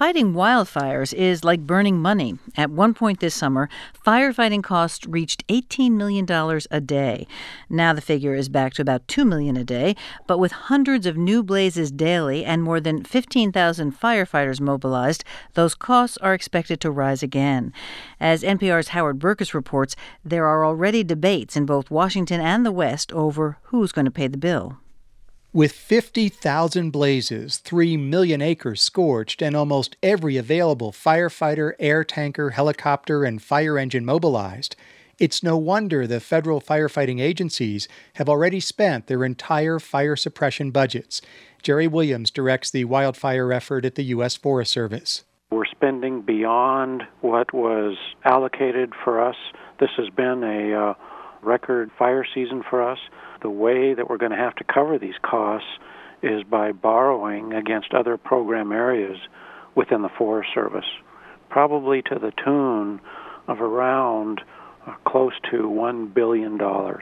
Fighting wildfires is like burning money. At one point this summer, firefighting costs reached $18 million a day. Now the figure is back to about $2 million a day, but with hundreds of new blazes daily and more than 15,000 firefighters mobilized, those costs are expected to rise again. As NPR's Howard Burkus reports, there are already debates in both Washington and the West over who's going to pay the bill. With 50,000 blazes, 3 million acres scorched, and almost every available firefighter, air tanker, helicopter, and fire engine mobilized, it's no wonder the federal firefighting agencies have already spent their entire fire suppression budgets. Jerry Williams directs the wildfire effort at the U.S. Forest Service. We're spending beyond what was allocated for us. This has been a record fire season for us. The way that we're going to have to cover these costs is by borrowing against other program areas within the Forest Service, probably to the tune of around close to $1 billion.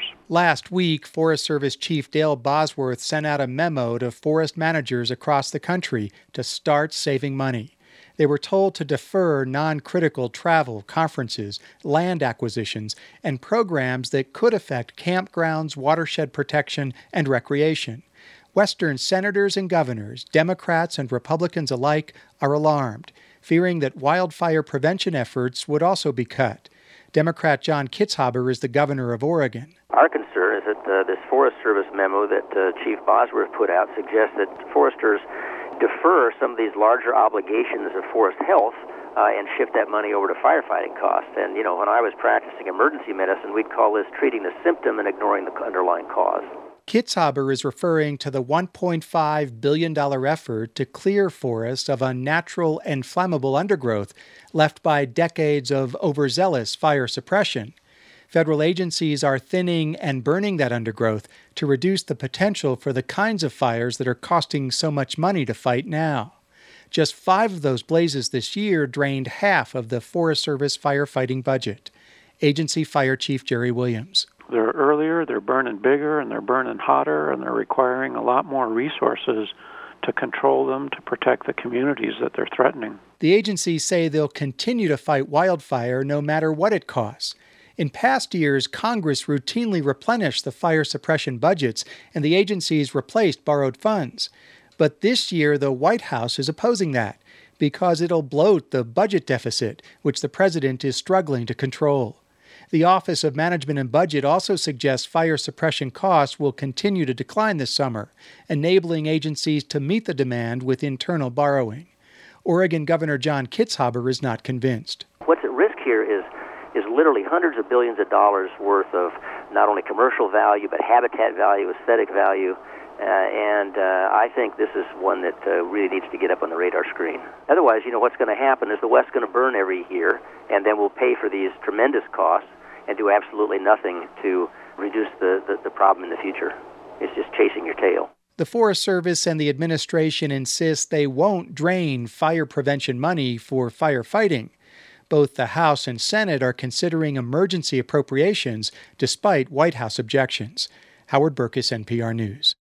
Last week, Forest Service Chief Dale Bosworth sent out a memo to forest managers across the country to start saving money. They were told to defer non-critical travel, conferences, land acquisitions, and programs that could affect campgrounds, watershed protection, and recreation. Western senators and governors, Democrats and Republicans alike, are alarmed, fearing that wildfire prevention efforts would also be cut. Democrat John Kitzhaber is the governor of Oregon. Our concern is that this Forest Service memo that Chief Bosworth put out suggests that foresters defer some of these larger obligations of forest health and shift that money over to firefighting costs. And, when I was practicing emergency medicine, we'd call this treating the symptom and ignoring the underlying cause. Kitzhaber is referring to the $1.5 billion effort to clear forests of unnatural and flammable undergrowth left by decades of overzealous fire suppression. Federal agencies are thinning and burning that undergrowth to reduce the potential for the kinds of fires that are costing so much money to fight now. Just 5 of those blazes this year drained half of the Forest Service firefighting budget. Agency Fire Chief Jerry Williams. They're earlier, they're burning bigger, and they're burning hotter, and they're requiring a lot more resources to control them, to protect the communities that they're threatening. The agencies say they'll continue to fight wildfire no matter what it costs. In past years, Congress routinely replenished the fire suppression budgets, and the agencies replaced borrowed funds. But this year, the White House is opposing that because it'll bloat the budget deficit, which the president is struggling to control. The Office of Management and Budget also suggests fire suppression costs will continue to decline this summer, enabling agencies to meet the demand with internal borrowing. Oregon Governor John Kitzhaber is not convinced. What's at risk here is literally hundreds of billions of dollars worth of not only commercial value, but habitat value, aesthetic value, and I think this is one that really needs to get up on the radar screen. Otherwise, what's going to happen is the West's going to burn every year, and then we'll pay for these tremendous costs and do absolutely nothing to reduce the problem in the future. It's just chasing your tail. The Forest Service and the administration insist they won't drain fire prevention money for firefighting. Both the House and Senate are considering emergency appropriations despite White House objections. Howard Burkus, NPR News.